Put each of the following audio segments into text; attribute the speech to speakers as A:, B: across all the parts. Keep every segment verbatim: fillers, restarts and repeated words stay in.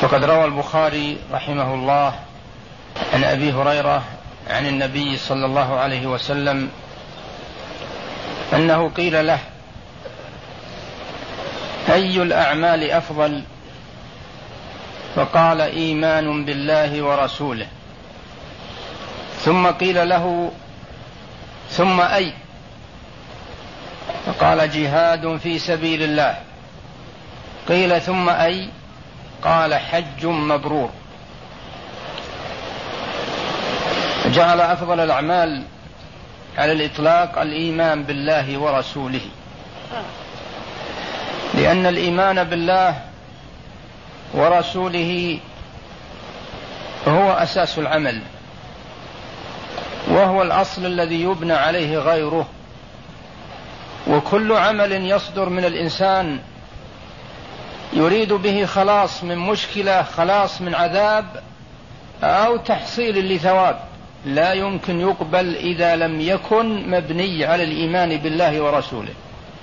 A: فقد روى البخاري رحمه الله عن أبي هريرة عن النبي صلى الله عليه وسلم أنه قيل له: أي الأعمال أفضل؟ فقال: إيمان بالله ورسوله. ثم قيل له: ثم أي؟ فقال: جهاد في سبيل الله. قيل: ثم أي؟ قال: حج مبرور. جعل أفضل الأعمال على الإطلاق الإيمان بالله ورسوله، لأن الإيمان بالله ورسوله هو أساس العمل، وهو الأصل الذي يبنى عليه غيره. وكل عمل يصدر من الإنسان يريد به خلاص من مشكلة، خلاص من عذاب، أو تحصيل لثواب، لا يمكن يقبل إذا لم يكن مبني على الإيمان بالله ورسوله.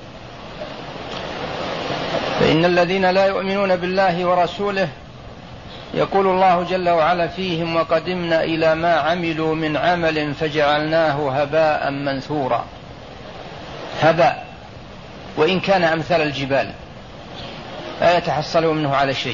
A: فإن الذين لا يؤمنون بالله ورسوله يقول الله جل وعلا فيهم: وقدمنا إلى ما عملوا من عمل فجعلناه هباء منثورا. هباء، وإن كان أمثال الجبال لا يتحصل منه على شيء.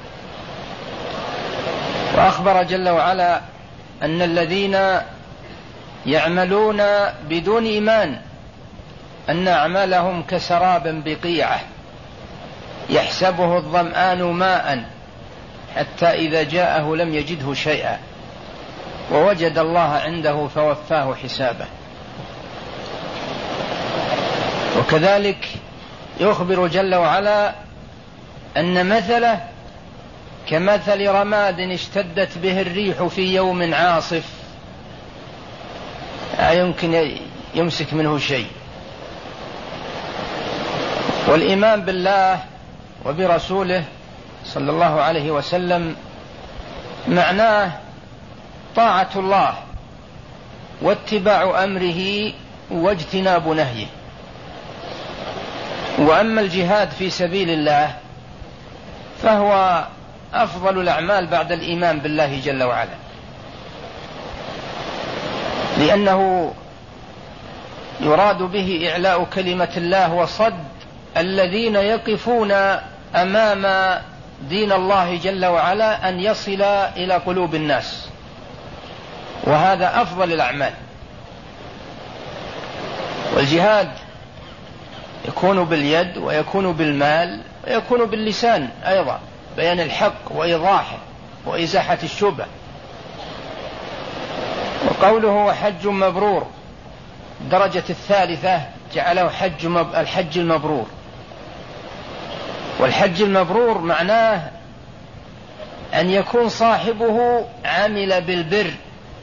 A: وأخبر جل وعلا أن الذين يعملون بدون إيمان أن أعمالهم كسراب بقيعة يحسبه الظمآن ماء حتى إذا جاءه لم يجده شيئا ووجد الله عنده فوفاه حسابه. وكذلك يخبر جل وعلا أن مثله كمثل رماد اشتدت به الريح في يوم عاصف، لا يمكن يمسك منه شيء. والإيمان بالله وبرسوله صلى الله عليه وسلم معناه طاعة الله واتباع أمره واجتناب نهيه. وأما الجهاد في سبيل الله فهو أفضل الأعمال بعد الإيمان بالله جل وعلا، لأنه يراد به إعلاء كلمة الله وصد الذين يقفون أمام دين الله جل وعلا أن يصل إلى قلوب الناس، وهذا أفضل الأعمال. والجهاد يكون باليد ويكون بالمال ويكون باللسان أيضا، بيان الحق وإيضاحه وإزاحة الشبه. وقوله وحج مبرور الدرجة الثالثة جعله حج مب... الحج المبرور. والحج المبرور معناه أن يكون صاحبه عمل بالبر.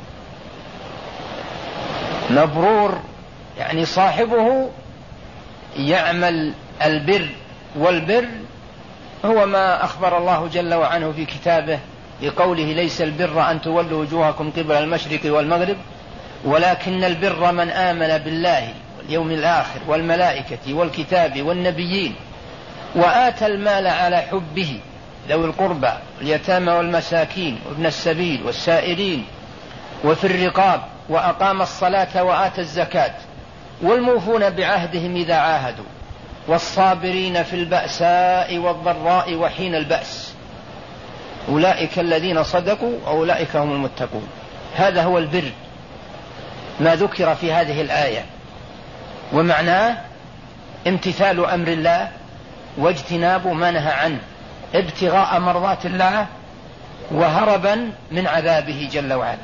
A: مبرور يعني صاحبه يعمل البر، والبر هو ما أخبر الله جل وعلا في كتابه بقوله: ليس البر أن تولوا وجوهكم قبل المشرق والمغرب ولكن البر من آمن بالله واليوم الآخر والملائكة والكتاب والنبيين وآتى المال على حبه ذوي القربى واليتامى والمساكين وابن السبيل والسائلين وفي الرقاب وأقام الصلاة وآتى الزكاة والموفون بعهدهم إذا عاهدوا والصابرين في البأساء والضراء وحين البأس أولئك الذين صدقوا أولئك هم المتقون. هذا هو البر ما ذكر في هذه الآية، ومعناه امتثال أمر الله واجتناب ما نهى عنه، ابتغاء مرضات الله وهربا من عذابه جل وعلا.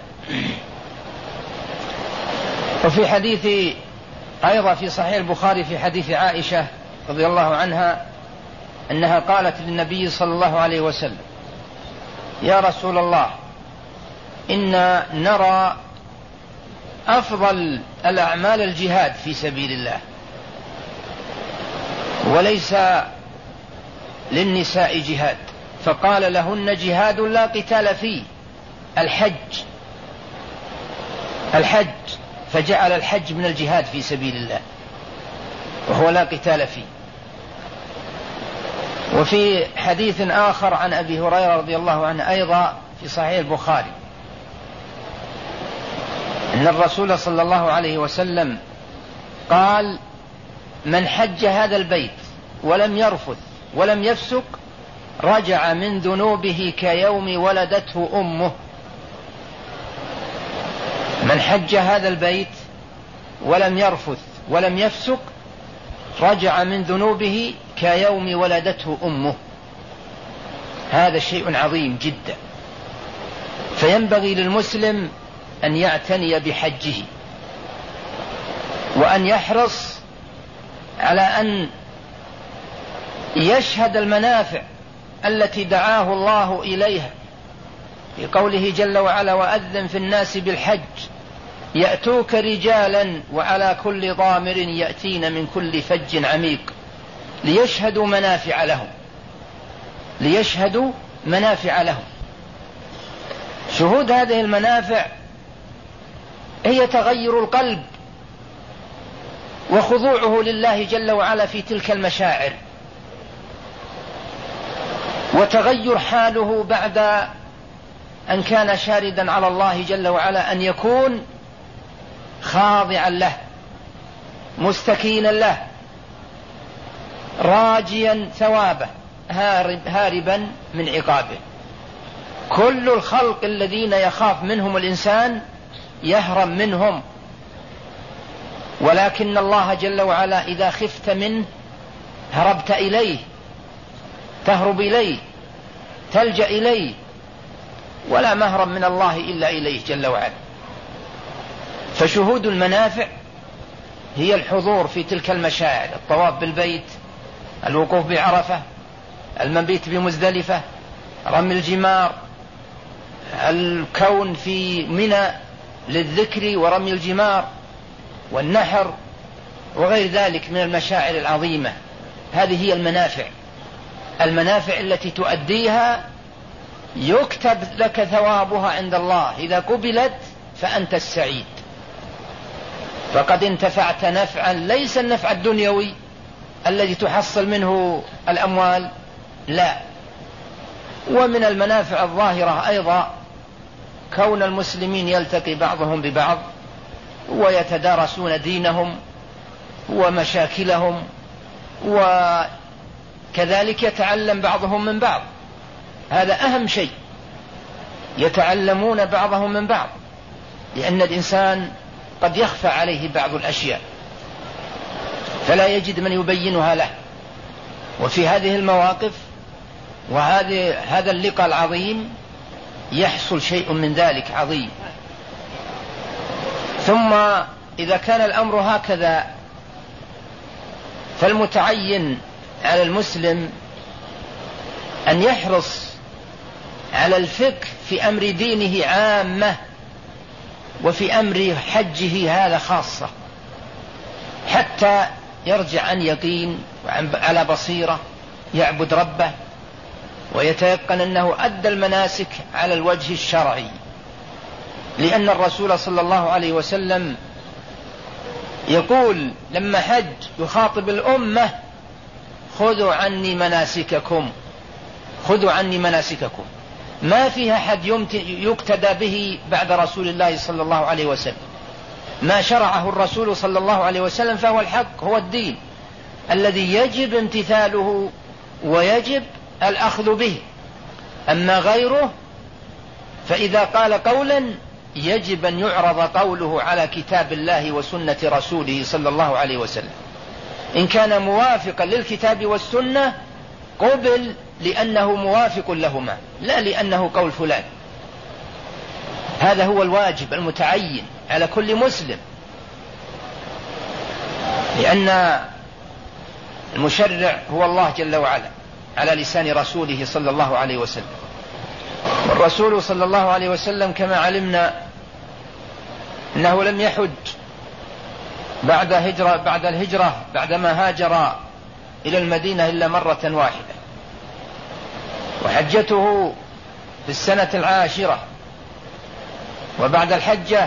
A: وفي حديث أيضا في صحيح البخاري في حديث عائشة رضي الله عنها أنها قالت للنبي صلى الله عليه وسلم: يا رسول الله، إنا نرى أفضل الأعمال الجهاد في سبيل الله، وليس للنساء جهاد. فقال لهن: جهاد لا قتال فيه، الحج. الحج فجعل الحج من الجهاد في سبيل الله وهو لا قتال فيه. وفي حديث آخر عن أبي هريرة رضي الله عنه أيضا في صحيح البخاري أن الرسول صلى الله عليه وسلم قال: من حج هذا البيت ولم يرفث ولم يفسق رجع من ذنوبه كيوم ولدته أمه. من حج هذا البيت ولم يرفث ولم يفسق رجع من ذنوبه كيوم ولدته أمه. هذا شيء عظيم جدا، فينبغي للمسلم أن يعتني بحجه وأن يحرص على أن يشهد المنافع التي دعاه الله إليها في قوله جل وعلا: وأذن في الناس بالحج يأتوك رجالا وعلى كل ضامر يأتين من كل فج عميق ليشهدوا منافع لهم ليشهدوا منافع لهم. شهود هذه المنافع هي تغير القلب وخضوعه لله جل وعلا في تلك المشاعر، وتغير حاله بعد أن كان شاردا على الله جل وعلا أن يكون خاضعا له مستكينا له راجيا ثوابه هارب هاربا من عقابه. كل الخلق الذين يخاف منهم الإنسان يهرب منهم، ولكن الله جل وعلا إذا خفت منه هربت إليه، تهرب إليه، تلجأ إليه، ولا مهرب من الله إلا إليه جل وعلا. فشهود المنافع هي الحضور في تلك المشاعر: الطواف بالبيت، الوقوف بعرفة، المبيت بمزدلفة، رمي الجمار، الكون في منى للذكر ورمي الجمار والنحر وغير ذلك من المشاعر العظيمة. هذه هي المنافع المنافع التي تؤديها يكتب لك ثوابها عند الله. إذا قبلت فأنت السعيد، فقد انتفعت نفعا ليس النفع الدنيوي الذي تحصل منه الأموال، لا. ومن المنافع الظاهرة أيضا كون المسلمين يلتقي بعضهم ببعض ويتدارسون دينهم ومشاكلهم، وكذلك يتعلم بعضهم من بعض. هذا أهم شيء، يتعلمون بعضهم من بعض، لأن الإنسان قد يخفى عليه بعض الأشياء فلا يجد من يبينها له. وفي هذه المواقف وهذا هذا اللقاء العظيم يحصل شيء من ذلك عظيم. ثم إذا كان الأمر هكذا فالمتعين على المسلم أن يحرص على الفقه في أمر دينه عامة وفي أمر حجه هذا خاصة، حتى يرجع عن يقين وعلى بصيرة يعبد ربه ويتيقن أنه أدى المناسك على الوجه الشرعي. لأن الرسول صلى الله عليه وسلم يقول لما حج يخاطب الأمة: خذوا عني مناسككم خذوا عني مناسككم. ما فيها أحد يقتدى به بعد رسول الله صلى الله عليه وسلم. ما شرعه الرسول صلى الله عليه وسلم فهو الحق، هو الدين الذي يجب امتثاله ويجب الأخذ به. أما غيره فإذا قال قولا يجب أن يعرض قوله على كتاب الله وسنة رسوله صلى الله عليه وسلم. إن كان موافقا للكتاب والسنة قبل لأنه موافق لهما، لا لأنه قول فلان. هذا هو الواجب المتعين على كل مسلم، لأن المشرع هو الله جل وعلا على لسان رسوله صلى الله عليه وسلم. والرسول صلى الله عليه وسلم كما علمنا أنه لم يحج بعد هجرة بعد الهجرة بعدما هاجر إلى المدينة إلا مرة واحدة، وحجته في السنة العاشرة، وبعد الحجة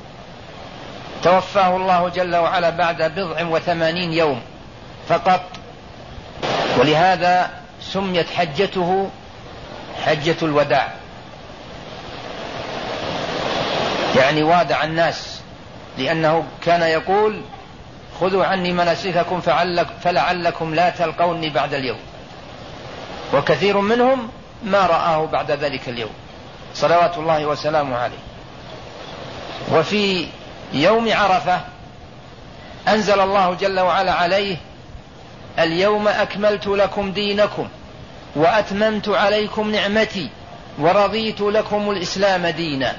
A: توفاه الله جل وعلا بعد بضع وثمانين يوم فقط. ولهذا سميت حجته حجة الوداع، يعني وادع الناس، لأنه كان يقول خذوا عني مناسككم فلعلكم لا تلقوني بعد اليوم، وكثير منهم ما رآه بعد ذلك اليوم صلوات الله وسلامه عليه. وفي يوم عرفة أنزل الله جل وعلا عليه اليوم أكملت لكم دينكم وأتممت عليكم نعمتي ورضيت لكم الإسلام دينا.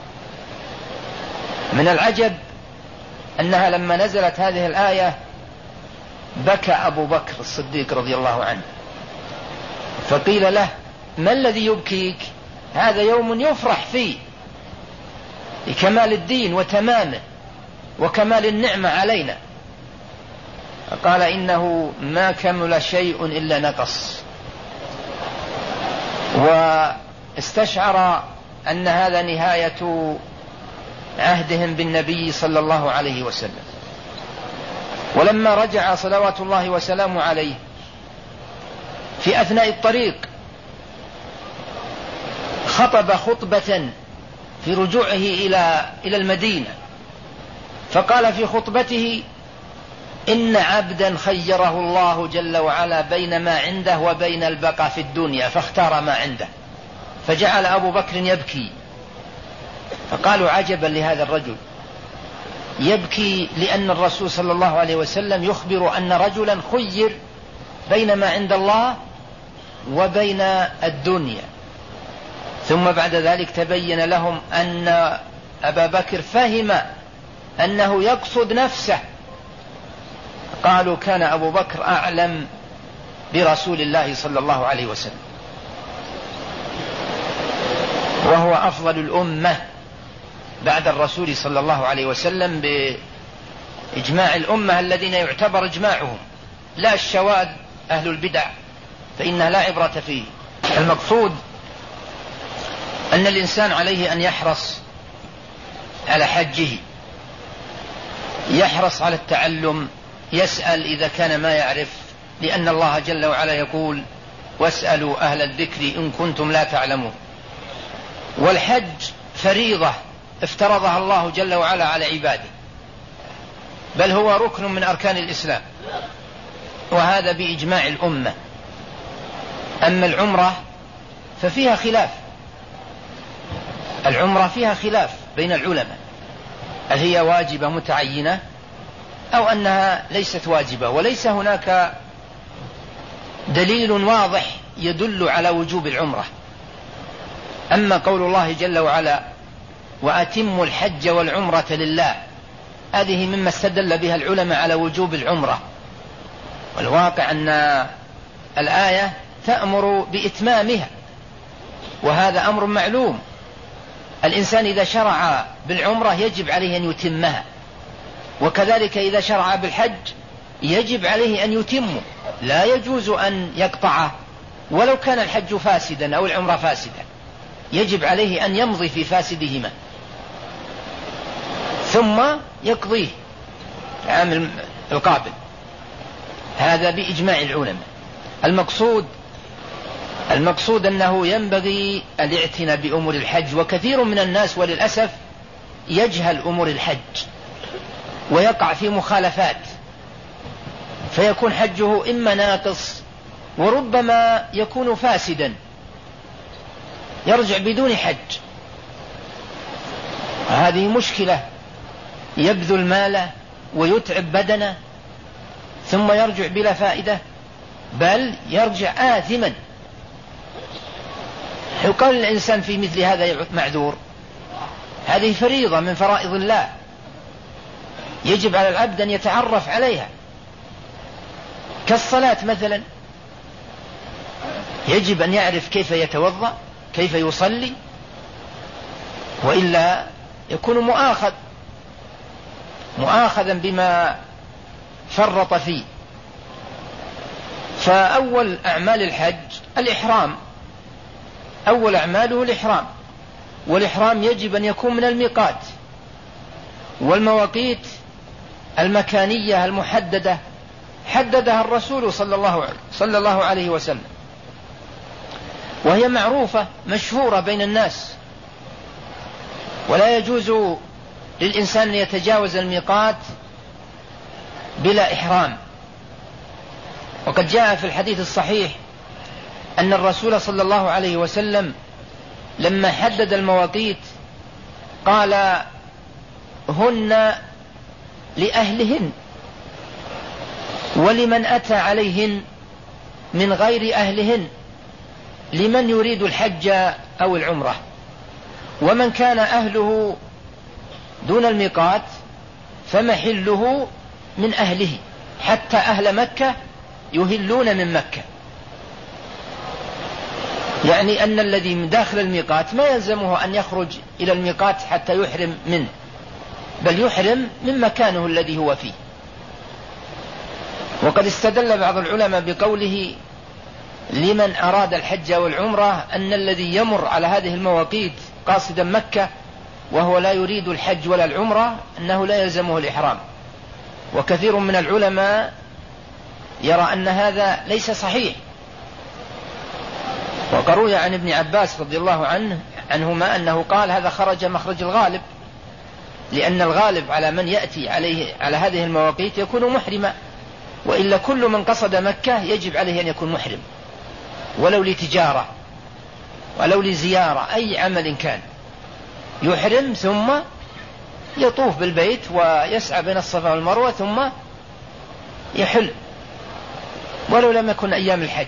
A: من العجب أنها لما نزلت هذه الآية بكى أبو بكر الصديق رضي الله عنه، فقيل له ما الذي يبكيك؟ هذا يوم يفرح فيه لكمال الدين وتمامه وكمال النعمة علينا. قال إنه ما كمل شيء إلا نقص، واستشعر أن هذا نهاية عهدهم بالنبي صلى الله عليه وسلم. ولما رجع صلوات الله وسلامه عليه في أثناء الطريق خطب خطبة في رجوعه إلى إلى المدينة، فقال في خطبته إن عبدا خيره الله جل وعلا بين ما عنده وبين البقاء في الدنيا فاختار ما عنده. فجعل أبو بكر يبكي، فقالوا عجبا لهذا الرجل، يبكي لأن الرسول صلى الله عليه وسلم يخبر أن رجلا خير بين ما عند الله وبين الدنيا. ثم بعد ذلك تبين لهم أن أبا بكر فهم أنه يقصد نفسه، قالوا كان أبو بكر أعلم برسول الله صلى الله عليه وسلم، وهو أفضل الأمة بعد الرسول صلى الله عليه وسلم بإجماع الأمة الذين يعتبر إجماعهم، لا الشواذ أهل البدع فإنها لا عبرة فيه. المقصود أن الإنسان عليه أن يحرص على حجه، يحرص على التعلم، يسأل إذا كان ما يعرف، لأن الله جل وعلا يقول واسألوا أهل الذكر إن كنتم لا تعلمون. والحج فريضة افترضها الله جل وعلا على عباده، بل هو ركن من أركان الإسلام، وهذا بإجماع الأمة. أما العمرة ففيها خلاف، العمرة فيها خلاف بين العلماء، هل هي واجبة متعينة أو أنها ليست واجبة، وليس هناك دليل واضح يدل على وجوب العمرة. أما قول الله جل وعلا وأتموا الحج والعمرة لله، هذه مما استدل بها العلماء على وجوب العمرة، والواقع أن الآية تأمر بإتمامها، وهذا أمر معلوم. الإنسان إذا شرع بالعمرة يجب عليه أن يتمها، وكذلك إذا شرع بالحج يجب عليه أن يتمه، لا يجوز أن يقطعه ولو كان الحج فاسدا أو العمرة فاسدة، يجب عليه أن يمضي في فاسدهما ثم يقضيه العام القابل، هذا بإجماع العلماء. المقصود المقصود أنه ينبغي الاعتناء بأمور الحج، وكثير من الناس وللأسف يجهل أمور الحج ويقع في مخالفات، فيكون حجه إما ناقص وربما يكون فاسدا، يرجع بدون حج. هذه مشكلة، يبذل ماله ويتعب بدنه ثم يرجع بلا فائدة، بل يرجع آثما. يقال الإنسان في مثل هذا معذور، هذه فريضة من فرائض الله يجب على العبد أن يتعرف عليها، كالصلاة مثلا، يجب أن يعرف كيف يتوضأ، كيف يصلي، وإلا يكون مؤاخذ مؤاخذا بما فرط فيه. فأول أعمال الحج الإحرام، أول أعماله الإحرام، والإحرام يجب أن يكون من الميقات، والمواقيت المكانية المحددة حددها الرسول صلى الله صلى الله عليه وسلم، وهي معروفة مشهورة بين الناس، ولا يجوز للإنسان أن يتجاوز الميقات بلا إحرام. وقد جاء في الحديث الصحيح أن الرسول صلى الله عليه وسلم لما حدد المواقيت قال: هن لأهلهن ولمن أتى عليهن من غير أهلهن، لمن يريد الحج أو العمرة. ومن كان أهله دون الميقات فمحله من أهله، حتى أهل مكة يهلون من مكة. يعني أن الذي من داخل الميقات ما يلزمه أن يخرج إلى الميقات حتى يحرم منه، بل يحرم من مكانه الذي هو فيه. وقد استدل بعض العلماء بقوله: لمن أراد الحج والعمرة، أن الذي يمر على هذه المواقيت قاصدا مكة وهو لا يريد الحج ولا العمرة أنه لا يلزمه الإحرام. وكثير من العلماء يرى أن هذا ليس صحيح. وقروي عن ابن عباس رضي الله عنه عنهما أنه قال: هذا خرج مخرج الغالب، لأن الغالب على من يأتي عليه على هذه المواقيت يكون محرما، وإلا كل من قصد مكة يجب عليه أن يكون محرم، ولو لتجارة ولو لزيارة، أي عمل كان يحرم ثم يطوف بالبيت ويسعى بين الصفا والمروة ثم يحل، ولو لم يكن أيام الحج.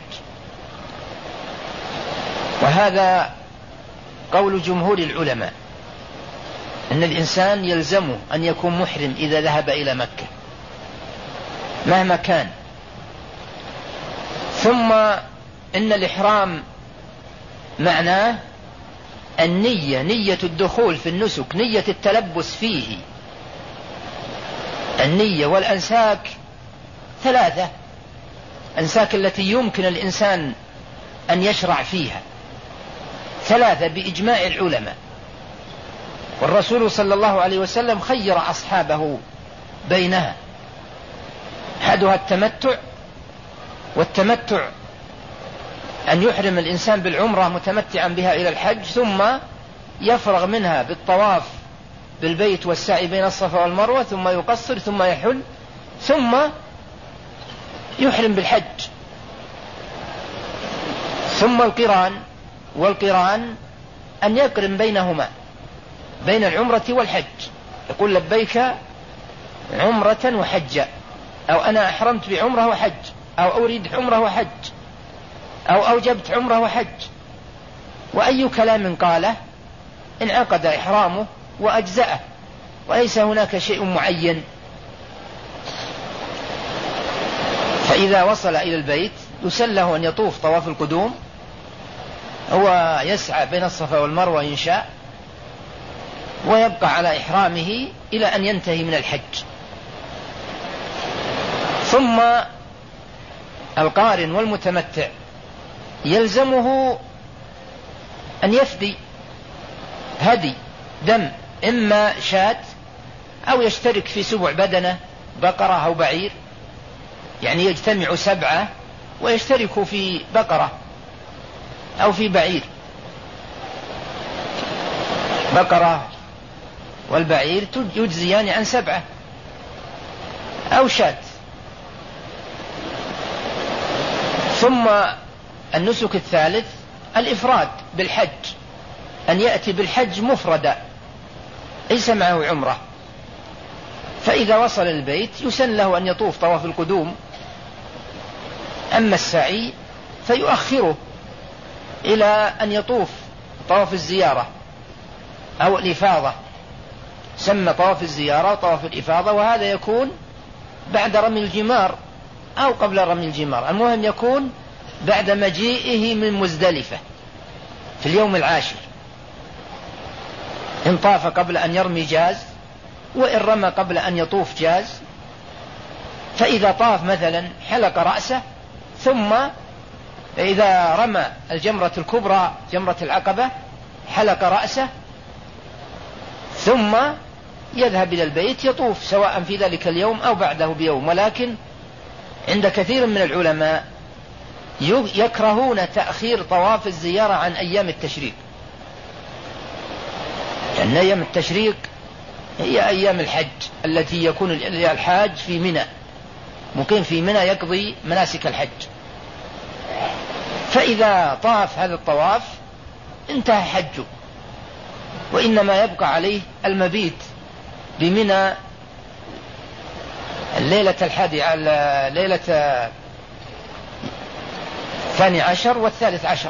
A: وهذا قول جمهور العلماء، أن الإنسان يلزمه أن يكون محرم إذا ذهب إلى مكة مهما كان. ثم إن الإحرام معناه النية، نية الدخول في النسك، نية التلبس فيه. النية والأنساك ثلاثة: أنساك التي يمكن الإنسان أن يشرع فيها ثلاثة بإجماع العلماء. والرسول صلى الله عليه وسلم خير أصحابه بينها: أحدها التمتع، والتمتع أن يحرم الإنسان بالعمرة متمتعا بها إلى الحج، ثم يفرغ منها بالطواف بالبيت والسعي بين الصفا والمروة، ثم يقصر ثم يحل ثم يحرم بالحج. ثم القران، والقران أن يقرن بينهما، بين العمرة والحج، يقول: لبيك عمرة وحجة، أو أنا أحرمت بعمرة وحج، أو أريد عمرة وحج، أو أوجبت عمرة وحج. وأي كلام قاله انعقد إحرامه وأجزأه، وليس هناك شيء معين. فإذا وصل إلى البيت يسن له أن يطوف طواف القدوم، هو يسعى بين الصفا والمروة إن شاء، ويبقى على إحرامه إلى أن ينتهي من الحج. ثم القارن والمتمتع يلزمه أن يفدي هدي دم، إما شاة أو يشترك في سبع بدنة، بقرة أو بعير، يعني يجتمع سبعة ويشترك في بقرة أو في بعير. بقرة والبعير يجزيان عن سبعة، أو شاة. ثم النسك الثالث الإفراد بالحج، أن يأتي بالحج مفردا ليس معه عمرة. فإذا وصل البيت يسن له أن يطوف طواف القدوم. أما السعي فيؤخره إلى أن يطوف طواف الزيارة أو الإفاضة، سمى طواف الزيارة وطواف الإفاضة، وهذا يكون بعد رمي الجمار أو قبل رمي الجمار، المهم يكون بعد مجيئه من مزدلفة في اليوم العاشر. إن طاف قبل أن يرمي جاز، وإن رمى قبل أن يطوف جاز. فإذا طاف مثلا حلق رأسه، ثم إذا رمى الجمرة الكبرى جمرة العقبة حلق رأسه، ثم يذهب إلى البيت يطوف سواء في ذلك اليوم أو بعده بيوم. ولكن عند كثير من العلماء يكرهون تأخير طواف الزيارة عن أيام التشريق، لأن يعني أيام التشريق هي أيام الحج التي يكون الحاج في منى، مقيم في منى يقضي مناسك الحج، فإذا طاف هذا الطواف انتهى حجه، وإنما يبقى عليه المبيت بمنى الليلة الحادي على ليلة الثاني عشر والثالث عشر،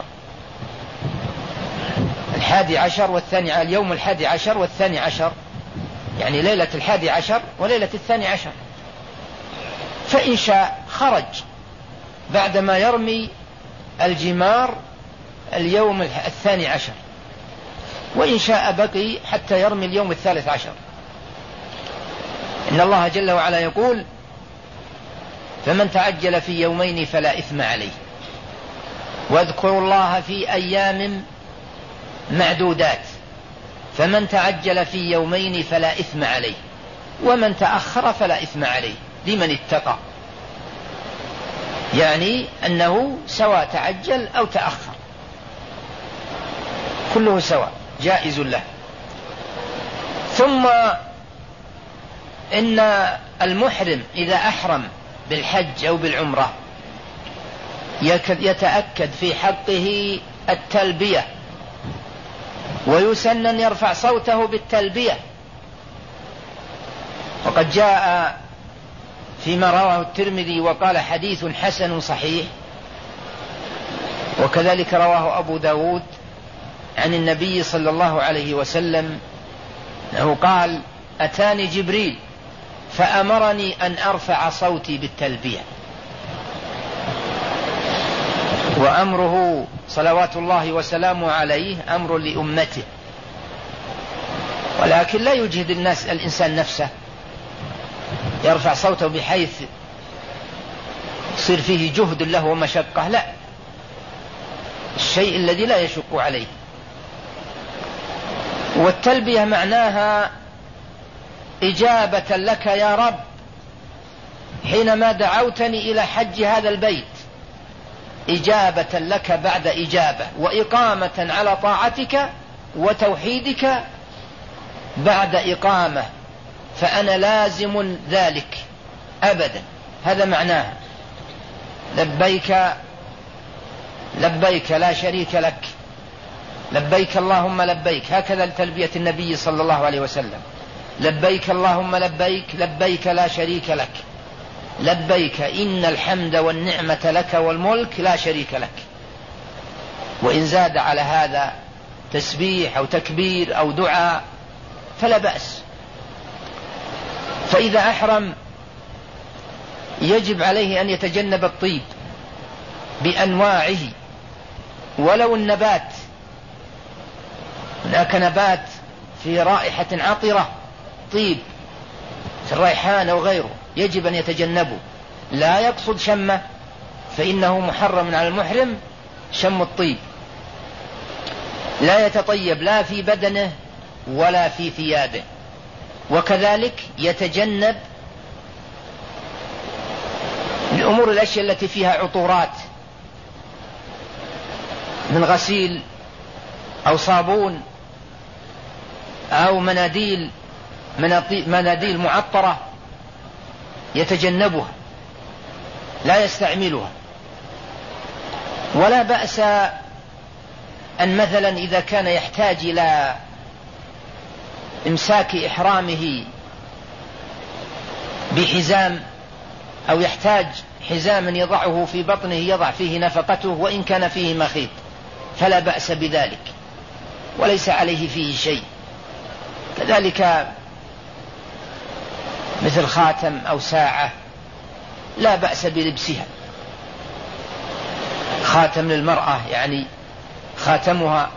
A: الحادي عشر والثاني، اليوم الحادي عشر والثاني عشر، يعني ليلة الحادي عشر وليلة الثاني عشر. فإن شاء خرج بعدما يرمي الجمار اليوم الثاني عشر، وإن شاء بقي حتى يرمي اليوم الثالث عشر. إن الله جل وعلا يقول: فمن تعجل في يومين فلا إثم عليه، واذكروا الله في أيام معدودات، فمن تعجل في يومين فلا إثم عليه، ومن تأخر فلا إثم عليه لمن اتقى، يعني أنه سواء تعجل أو تأخر كله سواء جائز له. ثم إن المحرم إذا أحرم بالحج أو بالعمرة يتأكد في حقه التلبية، ويسن أن يرفع صوته بالتلبية، وقد جاء فيما رواه الترمذي وقال حديث حسن صحيح، وكذلك رواه أبو داود عن النبي صلى الله عليه وسلم أنه قال: أتاني جبريل فأمرني أن أرفع صوتي بالتلبية. وأمره صلوات الله وسلامه عليه أمر لأمته، ولكن لا يجهد الناس الإنسان نفسه يرفع صوته بحيث يصير فيه جهد له ومشقة، لا، الشيء الذي لا يشق عليه. والتلبية معناها إجابة لك يا رب حينما دعوتني إلى حج هذا البيت، إجابة لك بعد إجابة، وإقامة على طاعتك وتوحيدك بعد إقامة، فأنا لازم ذلك أبدا. هذا معناها لبيك لبيك لا شريك لك، لبيك اللهم لبيك، هكذا تلبية النبي صلى الله عليه وسلم: لبيك اللهم لبيك، لبيك لا شريك لك، لبيك إن الحمد والنعمة لك والملك لا شريك لك. وإن زاد على هذا تسبيح أو تكبير أو دعاء فلا بأس. فإذا أحرم يجب عليه أن يتجنب الطيب بأنواعه، ولو النبات، هناك نبات في رائحة عطرة طيب الريحان أو غيره يجب أن يتجنبه، لا يقصد شمه، فإنه محرم على المحرم شم الطيب، لا يتطيب لا في بدنه ولا في ثيابه. وكذلك يتجنب الأمور الأشياء التي فيها عطورات من غسيل أو صابون أو مناديل مناديل معطرة، يتجنبها لا يستعملها. ولا بأس أن مثلا إذا كان يحتاج إلى إمساك إحرامه بحزام، أو يحتاج حزاما يضعه في بطنه يضع فيه نفقته وإن كان فيه مخيط، فلا بأس بذلك وليس عليه فيه شيء. كذلك مثل خاتم أو ساعة لا بأس بلبسها، خاتم للمرأة يعني خاتمها.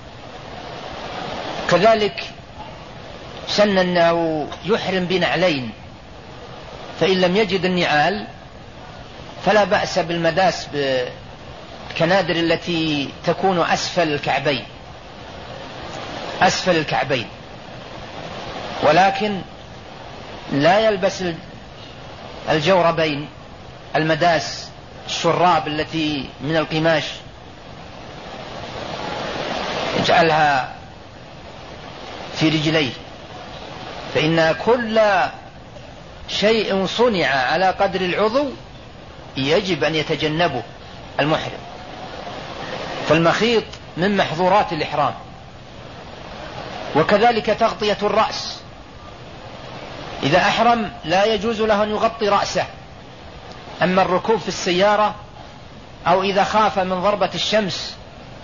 A: كذلك سن أنه يحرم بنعلين، فإن لم يجد النعال فلا بأس بالمداس بالكنادر التي تكون أسفل الكعبين، أسفل الكعبين، ولكن لا يلبس الجوربين المداس الشراب التي من القماش يجعلها في رجليه، فإن كل شيء صنع على قدر العضو يجب أن يتجنبه المحرم. فالمخيط من محظورات الإحرام، وكذلك تغطية الرأس. إذا أحرم لا يجوز له أن يغطي رأسه. أما الركوب في السيارة أو إذا خاف من ضربة الشمس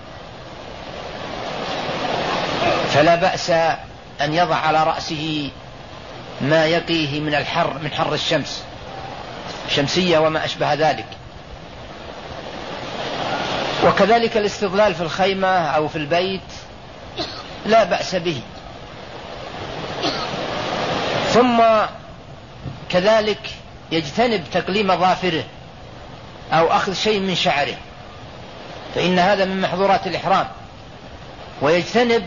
A: فلا بأس أن يضع على رأسه ما يقيه من الحر من حر الشمس شمسية وما أشبه ذلك. وكذلك الاستظلال في الخيمة أو في البيت لا بأس به. ثم كذلك يجتنب تقليم ظافره أو أخذ شيء من شعره، فإن هذا من محظورات الإحرام. ويجتنب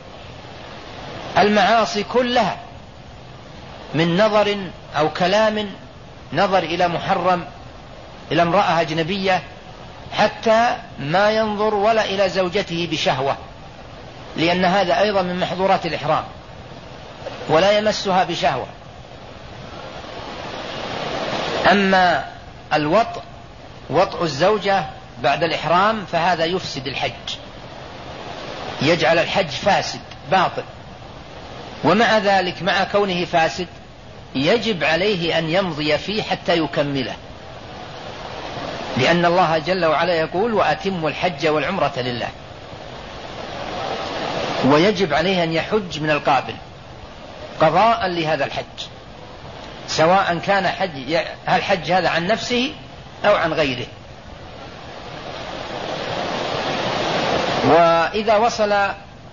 A: المعاصي كلها من نظر أو كلام، نظر إلى محرم، إلى امرأة أجنبية، حتى ما ينظر ولا إلى زوجته بشهوة، لأن هذا أيضا من محظورات الإحرام، ولا يمسها بشهوة. أما الوطء وطء الزوجة بعد الإحرام فهذا يفسد الحج، يجعل الحج فاسد باطل. ومع ذلك مع كونه فاسد يجب عليه أن يمضي فيه حتى يكمله، لأن الله جل وعلا يقول وأتموا الحج والعمرة لله. ويجب عليه أن يحج من القابل قضاء لهذا الحج، سواء كان حج الحج هذا عن نفسه أو عن غيره. وإذا وصل،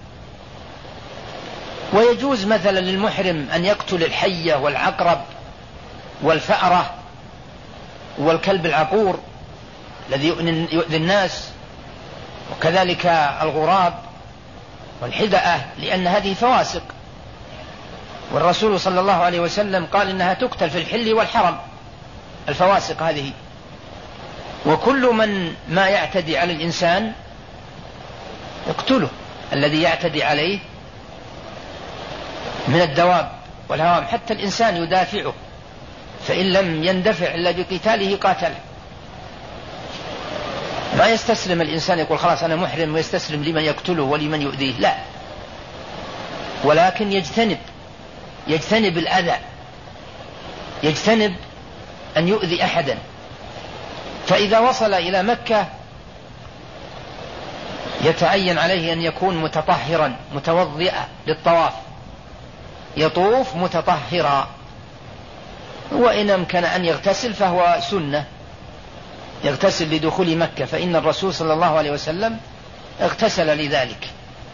A: ويجوز مثلا للمحرم أن يقتل الحية والعقرب والفأرة والكلب العقور الذي يؤذي الناس، وكذلك الغراب والحدأة، لأن هذه فواسق، والرسول صلى الله عليه وسلم قال إنها تقتل في الحل والحرم الفواسق هذه. وكل من ما يعتدي على الإنسان يقتله، الذي يعتدي عليه من الدواب والهوام، حتى الإنسان يدافعه، فإن لم يندفع إلا بقتاله قاتله. ما يستسلم الإنسان يقول خلاص أنا محرم ويستسلم لمن يقتله ولمن يؤذيه، لا، ولكن يجتنب يجتنب الأذى، يجتنب أن يؤذي أحدا. فإذا وصل إلى مكة يتعين عليه أن يكون متطهرا متوضئا للطواف، يطوف متطهرا. وإن أمكن أن يغتسل فهو سنة، يغتسل لدخول مكة، فإن الرسول صلى الله عليه وسلم اغتسل لذلك.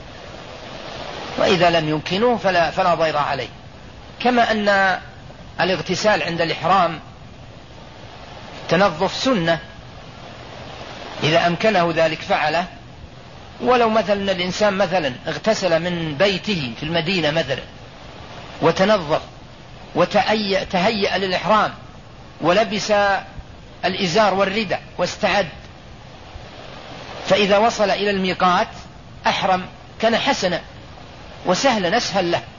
A: وإذا لم يمكنه فلا, فلا ضير عليه. كما أن الاغتسال عند الإحرام تنظف سنة، إذا أمكنه ذلك فعله. ولو مثلا الإنسان مثلا اغتسل من بيته في المدينة مثلا وتنظف وتهيأ للإحرام ولبس الإزار والردى واستعد، فإذا وصل إلى الميقات أحرم كان حسنا وسهلا أسهل له.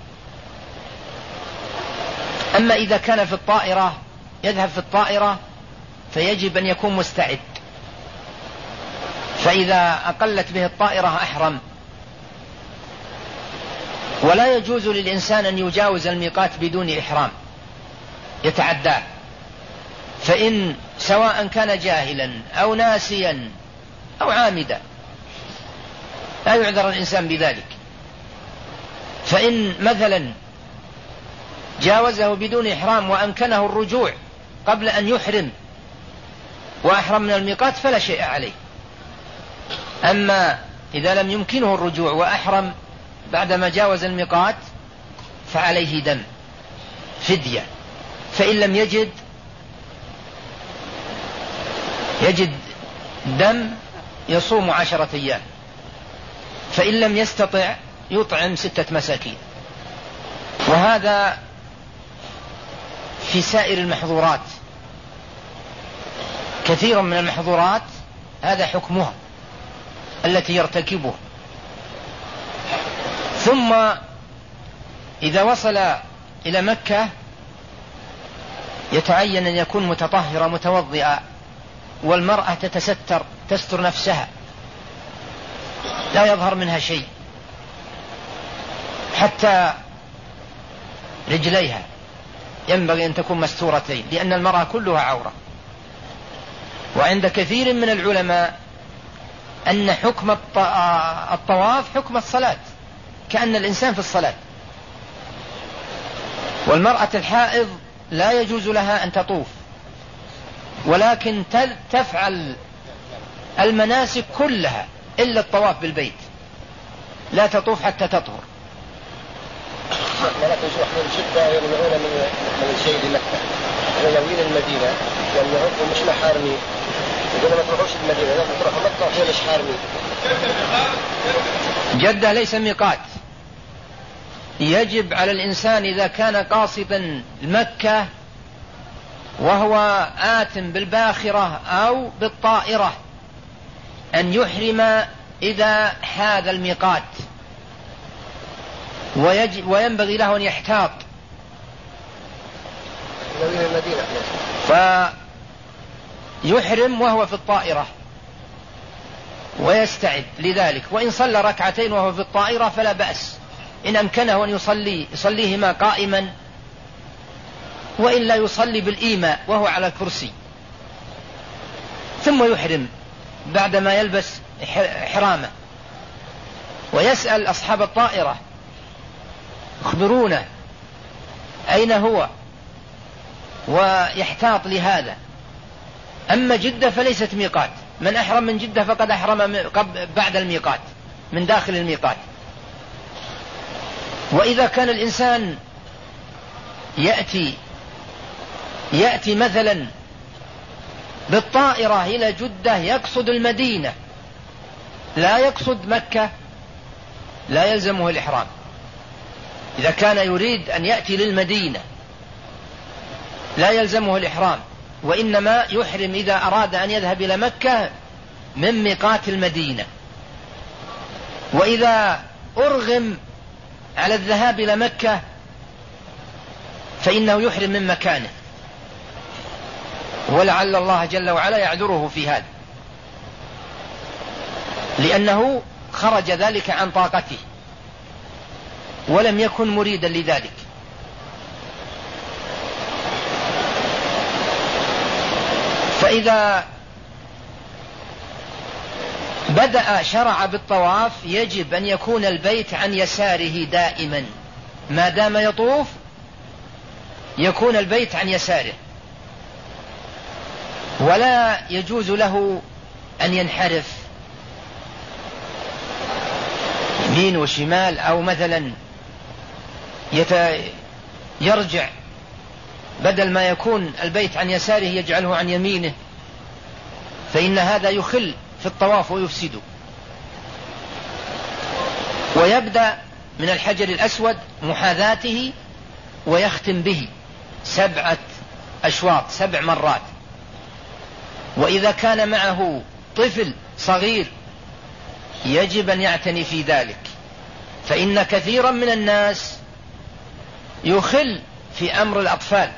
A: أما إذا كان في الطائرة يذهب في الطائرة فيجب أن يكون مستعد، فإذا أقلت به الطائرة أحرم. ولا يجوز للإنسان أن يجاوز الميقات بدون إحرام يتعداه، فإن سواء كان جاهلا أو ناسيا أو عامدا لا يعذر الإنسان بذلك. فإن مثلا جاوزه بدون إحرام وأمكنه الرجوع قبل أن يحرم وأحرم من الميقات فلا شيء عليه. أما إذا لم يمكنه الرجوع وأحرم بعدما جاوز الميقات فعليه دم فدية، فإن لم يجد يجد دم يصوم عشرة أيام، فإن لم يستطع يطعم ستة مساكين. وهذا في سائر المحظورات. كثير من المحظورات هذا حكمها التي يرتكبه. ثم إذا وصل إلى مكة يتعين أن يكون متطهرا متوضئا، والمرأة تتستر تستر نفسها لا يظهر منها شيء حتى رجليها ينبغي أن تكون مستورتين، لأن المرأة كلها عورة. وعند كثير من العلماء أن حكم الطواف حكم الصلاة، كأن الإنسان في الصلاة. والمرأة الحائض لا يجوز لها أن تطوف، ولكن تفعل المناسك كلها إلا الطواف بالبيت، لا تطوف حتى تطهر.
B: ولكن شو أحنا الشدة يمنعون من من الشيء لمكة وناويين المدينة يمنعون مش محارمين، يقولون ما تروحوش المدينة، لازم تروحوا مكة وهي مش حارمين.
A: جدة ليس ميقات، يجب على الإنسان إذا كان قاصدا مكة وهو آت بالباخرة أو بالطائرة أن يحرم إذا حاذ الميقات، وينبغي له أن يحتاط فيحرم وهو في الطائرة ويستعد لذلك. وإن صلى ركعتين وهو في الطائرة فلا بأس، إن أمكنه أن يصلي يصليهما قائما، وإلا يصلي بالإيماء وهو على الكرسي، ثم يحرم بعدما يلبس حرامه. ويسأل أصحاب الطائرة اخبرونا أين هو، ويحتاط لهذا. أما جدة فليست ميقات، من أحرم من جدة فقد أحرم بعد الميقات من داخل الميقات. وإذا كان الإنسان يأتي يأتي مثلا بالطائرة إلى جدة يقصد المدينة لا يقصد مكة لا يلزمه الإحرام. إذا كان يريد أن يأتي للمدينة لا يلزمه الإحرام، وإنما يحرم إذا أراد أن يذهب إلى مكة من ميقات المدينة. وإذا أرغم على الذهاب إلى مكة فإنه يحرم من مكانه، ولعل الله جل وعلا يعذره في هذا، لأنه خرج ذلك عن طاقته ولم يكن مريدا لذلك. فإذا بدأ شرع بالطواف يجب أن يكون البيت عن يساره دائما، ما دام يطوف يكون البيت عن يساره، ولا يجوز له أن ينحرف يمين وشمال، أو مثلا يرجع بدل ما يكون البيت عن يساره يجعله عن يمينه، فإن هذا يخل في الطواف ويفسده. ويبدأ من الحجر الأسود محاذاته ويختم به سبعة أشواط سبع مرات. وإذا كان معه طفل صغير يجب أن يعتني في ذلك، فإن كثيرا من الناس يخل في أمر الأطفال،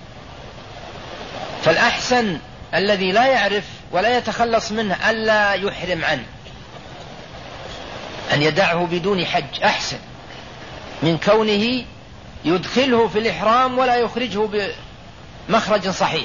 A: فالأحسن الذي لا يعرف ولا يتخلص منه ألا يحرم عنه، أن يدعه بدون حج أحسن من كونه يدخله في الإحرام ولا يخرجه بمخرج صحيح.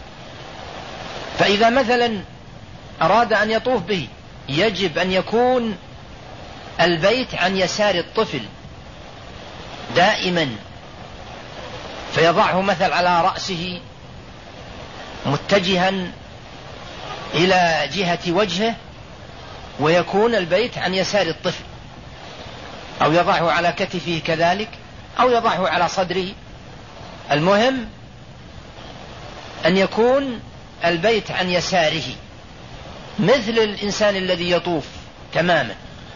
A: فإذا مثلا أراد أن يطوف به يجب أن يكون البيت عن يسار الطفل دائما، فيضعه مثل على رأسه متجها إلى جهة وجهه، ويكون البيت عن يسار الطفل، أو يضعه على كتفه كذلك، أو يضعه على صدره. المهم أن يكون البيت عن يساره مثل الإنسان الذي يطوف تماما.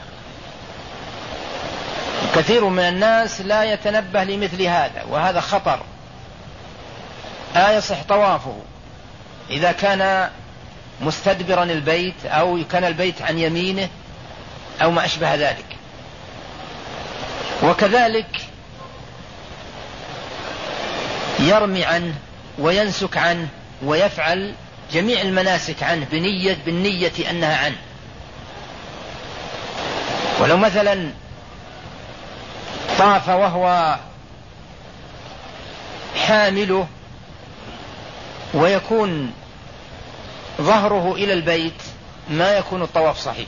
A: كثير من الناس لا يتنبه لمثل هذا، وهذا خطر. لا يصح طوافه إذا كان مستدبرا البيت أو كان البيت عن يمينه أو ما أشبه ذلك. وكذلك يرمي عنه وينسك عنه ويفعل جميع المناسك عنه بنية بالنية أنها عنه. ولو مثلا طاف وهو حامله ويكون ظهره إلى البيت ما يكون الطواف صحيح.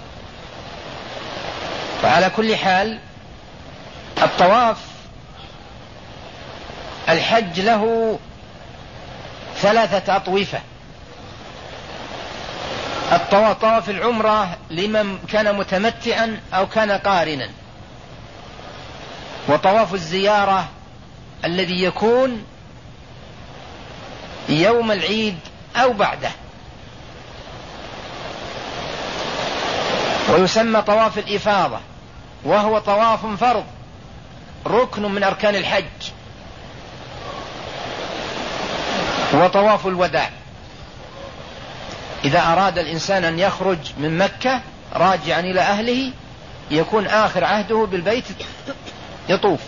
A: وعلى كل حال الطواف الحج له ثلاثة أطوفة. الطواف العمرة لمن كان متمتعا أو كان قارنا، وطواف الزيارة الذي يكون يوم العيد أو بعده، ويسمى طواف الإفاضة وهو طواف فرض ركن من أركان الحج. وطواف الوداع إذا أراد الإنسان أن يخرج من مكة راجعا إلى أهله يكون آخر عهده بالبيت يطوف.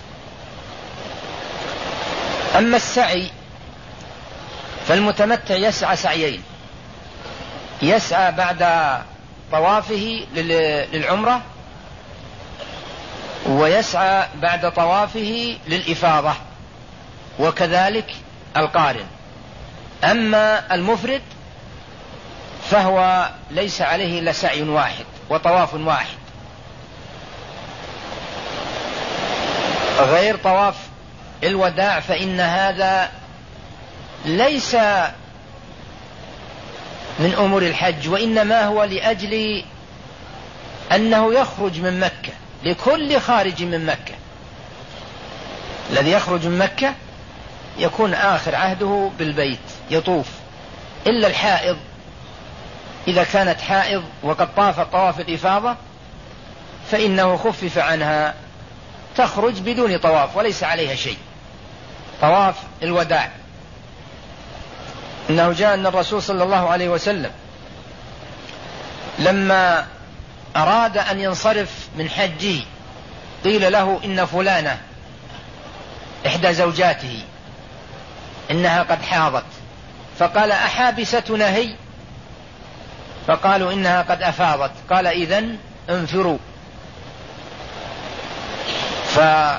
A: أما السعي فالمتمتع يسعى سعيين، يسعى بعد طوافه للعمرة ويسعى بعد طوافه للإفاضة، وكذلك القارن. أما المفرد فهو ليس عليه إلا سعي واحد وطواف واحد، غير طواف الوداع فإن هذا ليس من أمور الحج، وإنما هو لأجل أنه يخرج من مكة، لكل خارج من مكة. الذي يخرج من مكة يكون آخر عهده بالبيت يطوف، إلا الحائض إذا كانت حائض وقد طافت طواف الإفاضة فإنه خفف عنها، تخرج بدون طواف وليس عليها شيء. طواف الوداع إنه جاء أن الرسول صلى الله عليه وسلم لما أراد أن ينصرف من حجه قيل له إن فلانة إحدى زوجاته إنها قد حاضت، فقال أحابستنا هي؟ فقالوا إنها قد أفاضت. قال إذن انفروا. فدل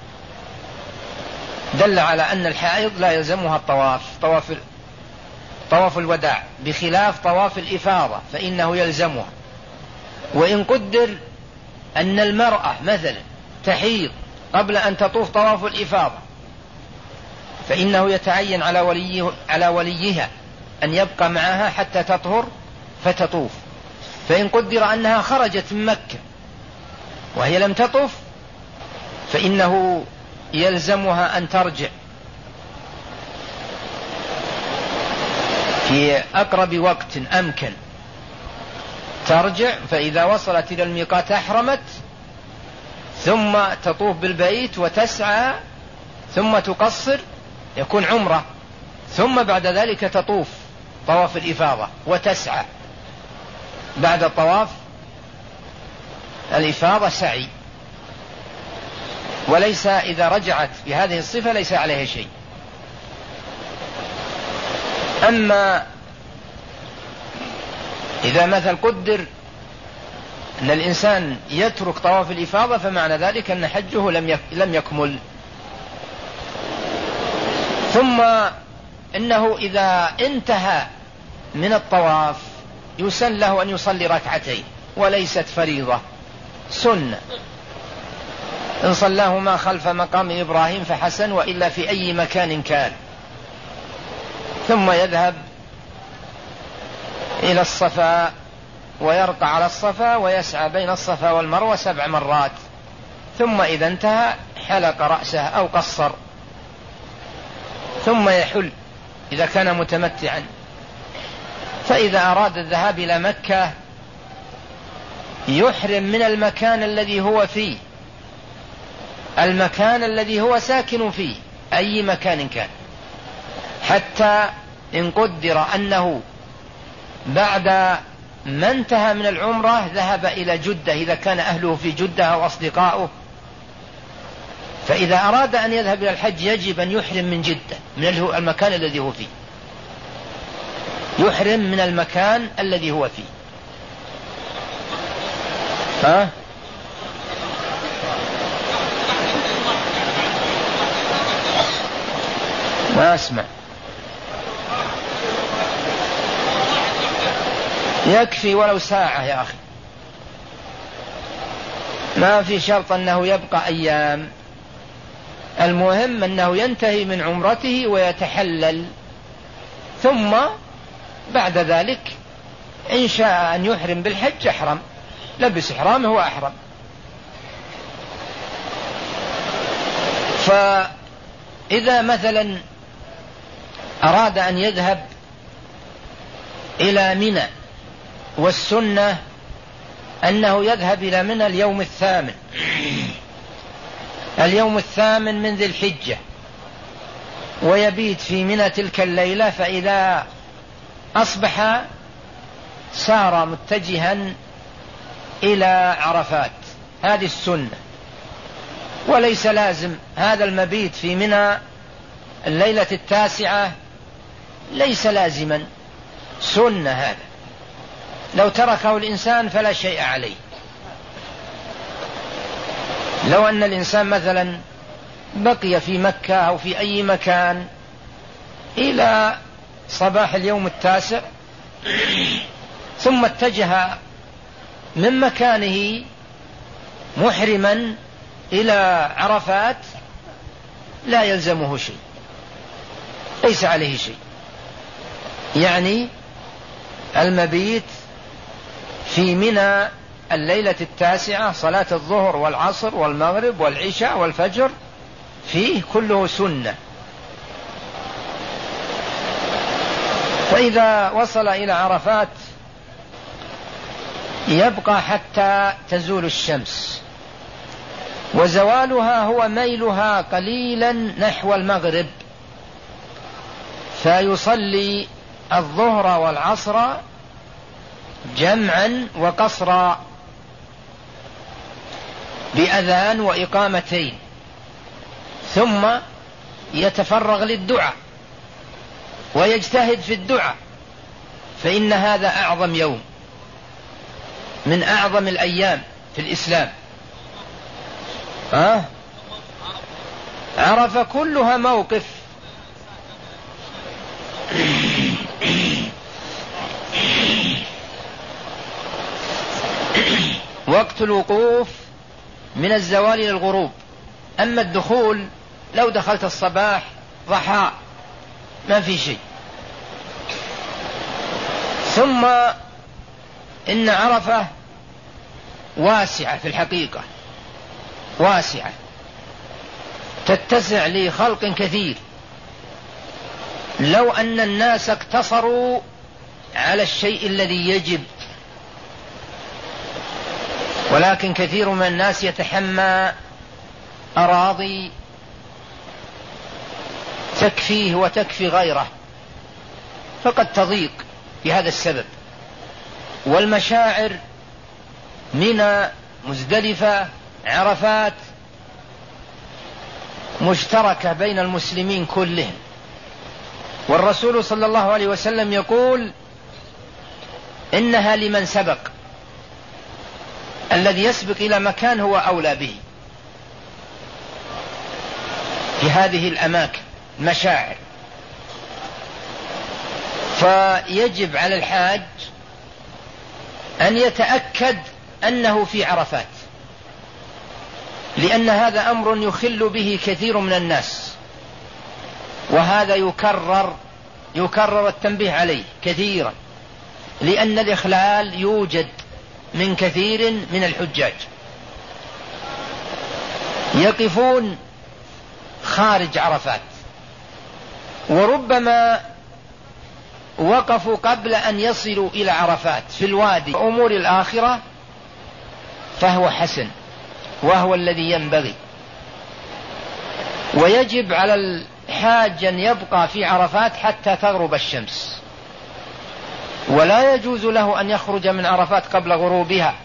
A: على أن الحائض لا يلزمها الطواف، طواف طواف الوداع، بخلاف طواف الإفاضة فإنه يلزمها. وإن قدر أن المرأة مثلا تحيض قبل أن تطوف طواف الإفاضة فإنه يتعين على وليه على وليها أن يبقى معها حتى تطهر فتطوف. فإن قدر أنها خرجت من مكة وهي لم تطوف فإنه يلزمها أن ترجع في أقرب وقت أمكن، ترجع، فإذا وصلت إلى الميقات أحرمت، ثم تطوف بالبيت وتسعى، ثم تقصر يكون عمرة، ثم بعد ذلك تطوف طواف الإفاضة وتسعى. بعد طواف الإفاضة سعي، وليس إذا رجعت بهذه الصفة ليس عليها شيء. أما إذا مثل قدر أن الإنسان يترك طواف الإفاضة فمعنى ذلك أن حجه لم يكمل. ثم إنه إذا انتهى من الطواف يسن له أن يصلي ركعتين وليست فريضة، سنة، إن صلاهما خلف مقام إبراهيم فحسن، وإلا في أي مكان كان. ثم يذهب إلى الصفا ويرقى على الصفا ويسعى بين الصفا والمروة سبع مرات، ثم إذا انتهى حلق رأسه أو قصر، ثم يحل إذا كان متمتعا. فإذا أراد الذهاب إلى مكة يحرم من المكان الذي هو فيه، المكان الذي هو ساكن فيه، أي مكان كان، حتى إن قدر أنه بعد ما انتهى من العمرة ذهب إلى جدة إذا كان أهله في جدة أو أصدقاؤه. فإذا أراد أن يذهب إلى الحج يجب أن يحرم من جدة، من المكان الذي هو فيه، يحرم من المكان الذي هو فيه. ها؟ ما أسمع. يكفي ولو ساعة يا أخي، ما في شرط أنه يبقى أيام، المهم أنه ينتهي من عمرته ويتحلل، ثم بعد ذلك إن شاء أن يحرم بالحج أحرم، لبس إحرامه وأحرم. فإذا مثلا أراد أن يذهب إلى منى، والسنة أنه يذهب إلى منى اليوم الثامن، اليوم الثامن من ذي الحجة، ويبيت في منى تلك الليلة، فإذا أصبح سار متجها إلى عرفات. هذه السنة، وليس لازم هذا المبيت في منى الليلة التاسعة، ليس لازما، سنة هذا، لو تركه الإنسان فلا شيء عليه. لو أن الإنسان مثلا بقي في مكة أو في أي مكان إلى صباح اليوم التاسع ثم اتجه من مكانه محرما إلى عرفات، لا يلزمه شيء، ليس عليه شيء. يعني المبيت في منى الليلة التاسعة، صلاة الظهر والعصر والمغرب والعشاء والفجر فيه كله سنة. فإذا وصل إلى عرفات يبقى حتى تزول الشمس، وزوالها هو ميلها قليلا نحو المغرب، فيصلي الظهر والعصر جمعا وقصرا بأذان وإقامتين، ثم يتفرغ للدعاء ويجتهد في الدعاء، فإن هذا أعظم يوم من أعظم الأيام في الإسلام. ها؟ عرفة كلها موقف، وقت الوقوف من الزوال إلى الغروب. أما الدخول لو دخلت الصباح ضحى ما في شيء. ثم إن عرفة واسعة في الحقيقة، واسعة تتسع لخلق كثير، لو أن الناس اقتصروا على الشيء الذي يجب، ولكن كثير من الناس يتحمى أراضي تكفيه وتكفي غيره، فقد تضيق بهذا السبب. والمشاعر منى، مزدلفة، عرفات مشتركة بين المسلمين كلهم، والرسول صلى الله عليه وسلم يقول إنها لمن سبق، الذي يسبق إلى مكان هو أولى به في هذه الأماكن مشاعر. فيجب على الحاج أن يتأكد أنه في عرفات، لأن هذا أمر يخل به كثير من الناس، وهذا يكرر يكرر التنبيه عليه كثيرا، لأن الإخلال يوجد من كثير من الحجاج، يقفون خارج عرفات، وربما وقفوا قبل أن يصلوا إلى عرفات في الوادي. أمور الآخرة فهو حسن، وهو الذي ينبغي. ويجب على الحاج أن يبقى في عرفات حتى تغرب الشمس، ولا يجوز له أن يخرج من عرفات قبل غروبها،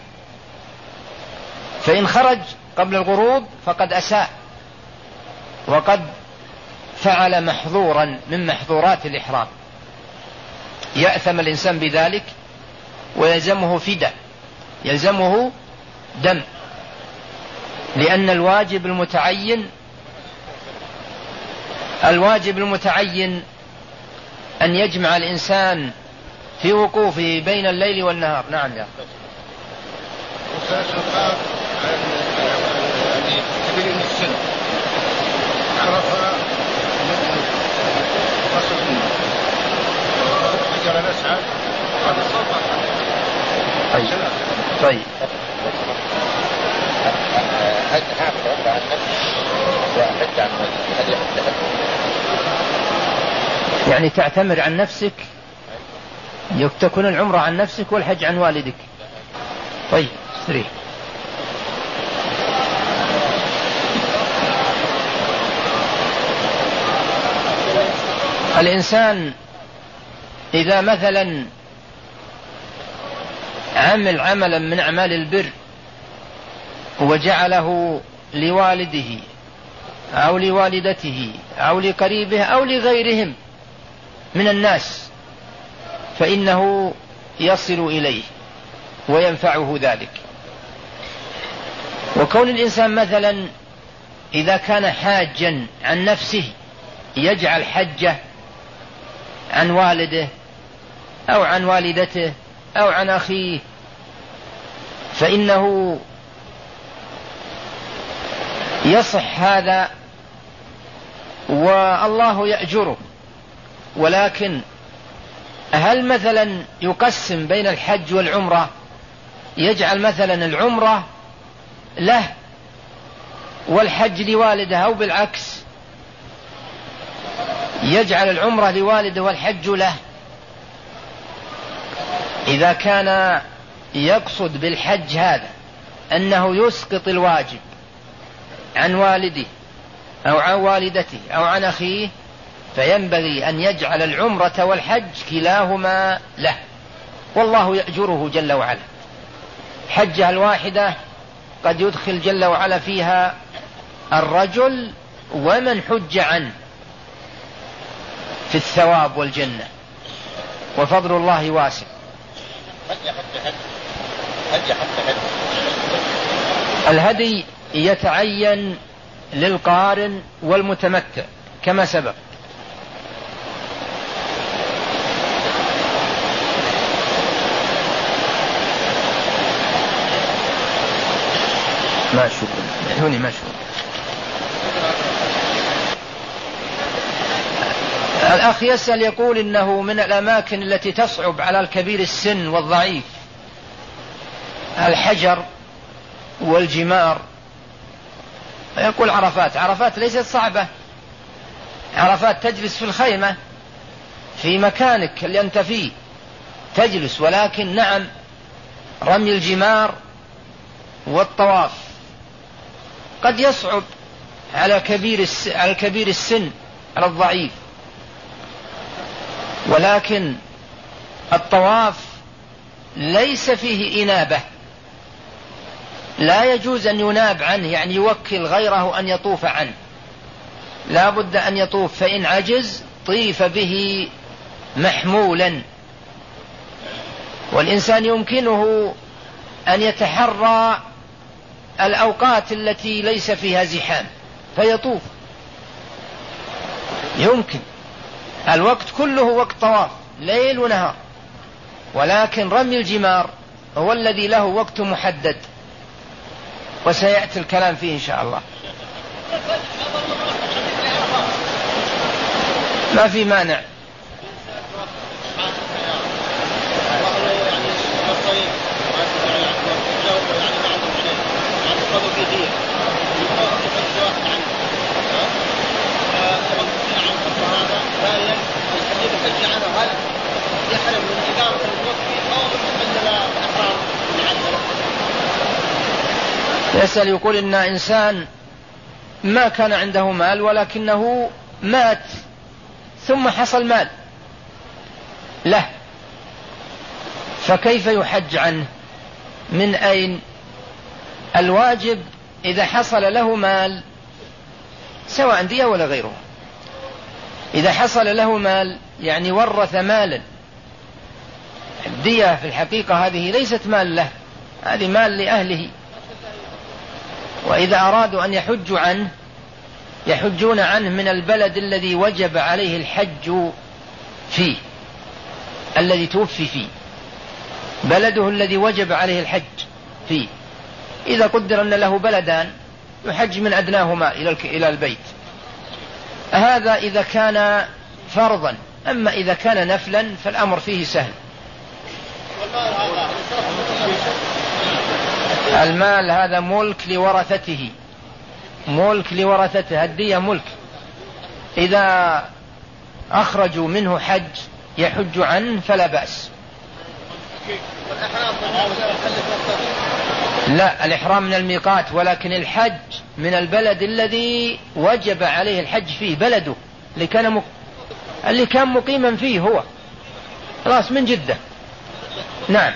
A: فإن خرج قبل الغروب فقد أساء وقد فعل محظورا من محظورات الإحرام، يأثم الإنسان بذلك ويلزمه فداء، يلزمه دم، لأن الواجب المتعين الواجب المتعين أن يجمع الإنسان في وقوفه بين الليل والنهار. نعم يا أخي.
C: كبير من السن عرفها فصل منه أجر نسعى هذا الصوت.
A: طيب
B: هل حافظ ربع عن نفسه وحج عن نفسه؟ هل يحج
A: يعني تعتمر عن نفسك، تكون العمرة عن نفسك والحج عن والدك. طيب استريح. الإنسان إذا مثلا عمل عملا من أعمال البر وجعله لوالده أو لوالدته أو لقريبه أو لغيرهم من الناس فإنه يصل إليه وينفعه ذلك. وكون الإنسان مثلا إذا كان حاجا عن نفسه يجعل حجه عن والده أو عن والدته أو عن أخيه فإنه يصح هذا والله يأجره. ولكن هل مثلا يقسم بين الحج والعمرة، يجعل مثلا العمرة له والحج لوالده، أو بالعكس يجعل العمرة لوالده والحج له؟ إذا كان يقصد بالحج هذا أنه يسقط الواجب عن والده أو عن والدته أو عن أخيه فينبغي أن يجعل العمرة والحج كلاهما له، والله يأجره جل وعلا. حجة الواحدة قد يدخل جل وعلا فيها الرجل ومن حج عنه في الثواب والجنة، وفضل الله واسع. الهدي يتعين للقارن والمتمتع كما سبق. ما شكرا هوني ما شكرا. الأخ يسأل يقول إنه من الأماكن التي تصعب على الكبير السن والضعيف الحجر والجمار، يقول عرفات. عرفات ليست صعبة، عرفات تجلس في الخيمة في مكانك اللي أنت فيه تجلس، ولكن نعم رمي الجمار والطواف قد يصعب على كبير على الكبير السن على الضعيف، ولكن الطواف ليس فيه إنابة، لا يجوز أن يناب عنه، يعني يوكل غيره أن يطوف عنه، لا بد أن يطوف، فإن عجز طيف به محمولا. والإنسان يمكنه أن يتحرى الأوقات التي ليس فيها زحام فيطوف، يمكن الوقت كله وقت طواف ليل ونهار، ولكن رمي الجمار هو الذي له وقت محدد وسيأتي الكلام فيه إن شاء الله. ما في مانع. يسأل يقول إن إنسان ما كان عنده مال ولكنه مات ثم حصل مال له، فكيف يحج عنه؟ من أين؟ الواجب إذا حصل له مال سواء دية ولا غيره، إذا حصل له مال يعني ورث مالا، الدية في الحقيقة هذه ليست مال له، هذه مال لأهله، وإذا أرادوا أن يحجوا عنه يحجون عنه من البلد الذي وجب عليه الحج فيه، الذي توفي فيه، بلده الذي وجب عليه الحج فيه. إذا قدر أن له بلدان يحج من أدناهما إلى البيت، هذا إذا كان فرضا. أما إذا كان نفلا فالأمر فيه سهل. المال هذا ملك لورثته، ملك لورثته، الدية ملك، إذا أخرجوا منه حج يحج عنه فلا بأس. لا، الإحرام من الميقات، ولكن الحج من البلد الذي وجب عليه الحج فيه، بلده اللي كان مق... اللي كان مقيما فيه هو، خلاص من جدة. نعم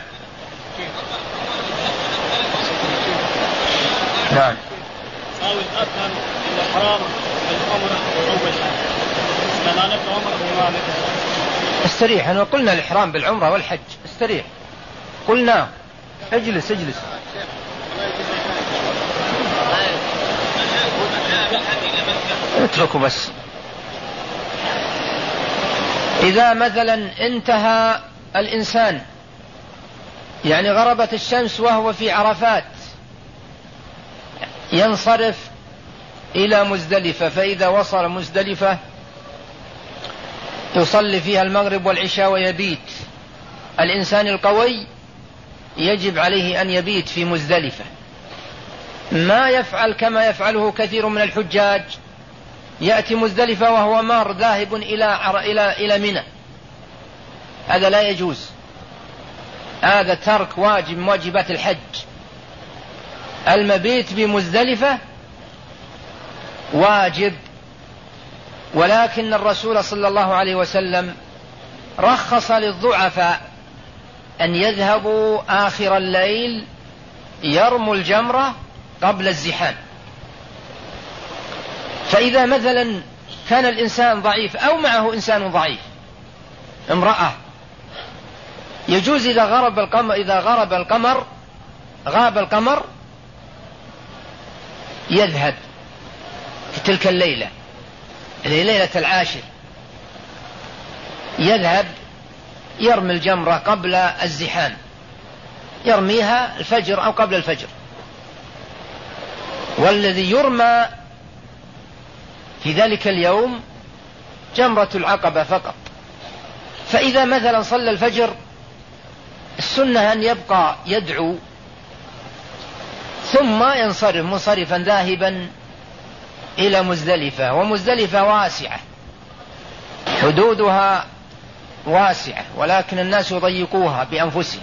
A: نعم.
D: أو الأفهم الإحرام بالعمرة أول سلالة عمرة.
A: استريح، أنا قلنا الإحرام بالعمرة والحج، استريح قلنا. اجلس اجلس. اتركوا بس. إذا مثلا انتهى الإنسان يعني غربت الشمس وهو في عرفات ينصرف إلى مزدلفة، فإذا وصل مزدلفة يصلي فيها المغرب والعشاء ويبيت. الإنسان القوي يجب عليه أن يبيت في مزدلفة، ما يفعل كما يفعله كثير من الحجاج، يأتي مزدلفة وهو مار ذاهب إلى إلى إلى منى، هذا لا يجوز، هذا ترك واجب من واجبات الحج. المبيت بمزدلفة واجب، ولكن الرسول صلى الله عليه وسلم رخص للضعفاء أن يذهبوا آخر الليل يرموا الجمرة قبل الزحام. فإذا مثلا كان الإنسان ضعيف أو معه إنسان ضعيف، امرأة، يجوز إذا غرب القمر إذا غرب القمر غاب القمر يذهب في تلك الليلة، ليلة العاشر، يذهب يرمي الجمرة قبل الزحام، يرميها الفجر أو قبل الفجر. والذي يرمى في ذلك اليوم جمرة العقبة فقط. فإذا مثلا صلى الفجر السنة أن يبقى يدعو ثم ينصرف منصرفا ذاهبا إلى مزدلفة. ومزدلفة واسعة، حدودها واسعة، ولكن الناس يضيقوها بأنفسهم،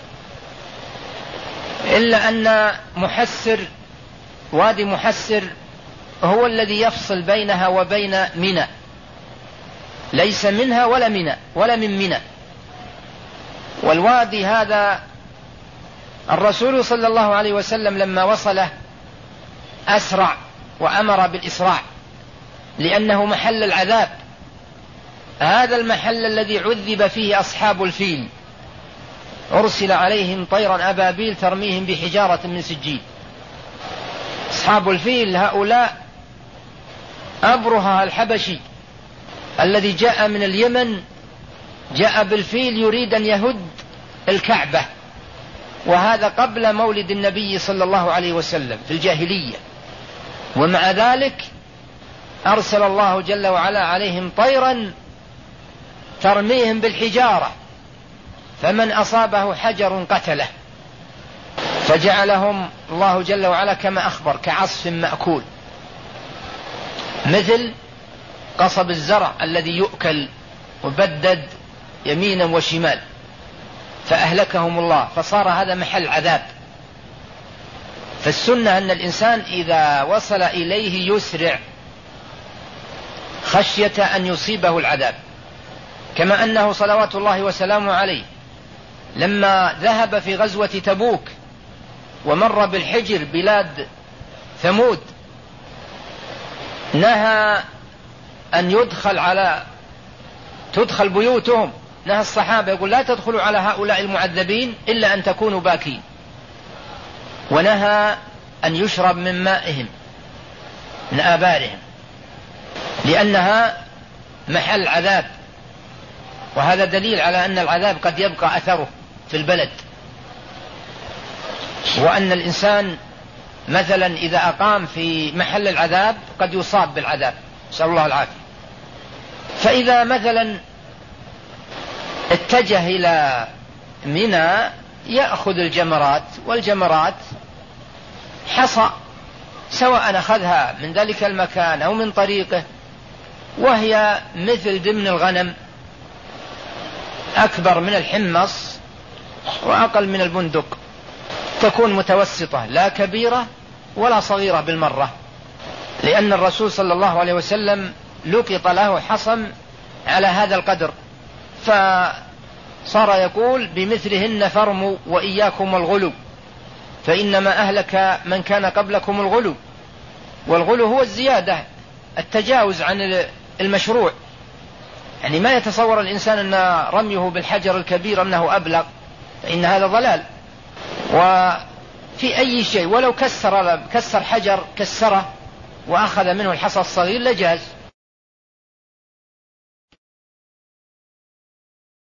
A: إلا أن محسر وادي محسر هو الذي يفصل بينها وبين منى، ليس منها ولا منى ولا من منى. والوادي هذا الرسول صلى الله عليه وسلم لما وصله أسرع وأمر بالإسراع لأنه محل العذاب، هذا المحل الذي عذب فيه أصحاب الفيل، أرسل عليهم طيرا أبابيل ترميهم بحجارة من سجيل. أصحاب الفيل هؤلاء أبرهة الحبشي الذي جاء من اليمن، جاء بالفيل يريد أن يهد الكعبة، وهذا قبل مولد النبي صلى الله عليه وسلم في الجاهلية، ومع ذلك أرسل الله جل وعلا عليهم طيرا ترميهم بالحجارة، فمن أصابه حجر قتله، فجعلهم الله جل وعلا كما أخبر كعصف مأكول، مثل قصب الزرع الذي يؤكل وبدد يمينا وشمال، فأهلكهم الله، فصار هذا محل عذاب. فالسنة أن الإنسان إذا وصل إليه يسرع خشية أن يصيبه العذاب، كما أنه صلوات الله وسلامه عليه لما ذهب في غزوة تبوك ومر بالحجر بلاد ثمود نهى أن يدخل على تدخل بيوتهم، نهى الصحابة يقول لا تدخلوا على هؤلاء المعذبين إلا أن تكونوا باكين، ونهى أن يشرب من مائهم من آبارهم لأنها محل عذاب، وهذا دليل على أن العذاب قد يبقى أثره في البلد، وأن الإنسان مثلا إذا أقام في محل العذاب قد يصاب بالعذاب، نسأل الله العافية. فإذا مثلا اتجه إلى منى يأخذ الجمرات، والجمرات حصى سواء أخذها من ذلك المكان أو من طريقه، وهي مثل ضمن الغنم، أكبر من الحمص وأقل من البندق، تكون متوسطة لا كبيرة ولا صغيرة بالمرة، لأن الرسول صلى الله عليه وسلم لقط له حصم على هذا القدر، فصار يقول بمثلهن فرموا وإياكم الغلو، فإنما أهلك من كان قبلكم الغلو. والغلو هو الزيادة، التجاوز عن المشروع، يعني ما يتصور الإنسان أن رميه بالحجر الكبير أنه أبلغ، فإن هذا ضلال. وفي أي شيء ولو كسر كسر حجر كسره وأخذ منه الحصى الصغير لجاز،